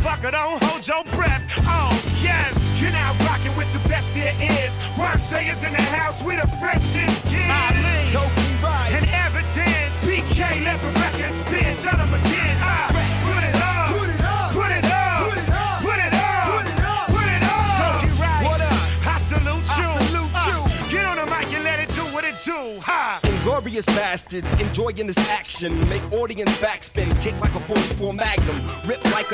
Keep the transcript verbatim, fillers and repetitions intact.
Motherfucker, don't hold your breath. Oh, yes. You're now rocking with the best there is. Rhyme sayers in the house with the freshest kids. Ali, Toki Right, and evidence. P K, let the record spin. Tell them again. Ah, put it up. put it up, Put it up. put it up, Put it up. put it up, Put it up. Toki Right. What up? I salute you. I salute Uh, you. Get on the mic and let it do what it do. Ha. Inglorious bastards enjoying this action. Make audience backspin, kick like a forty-four Magnum, rip like a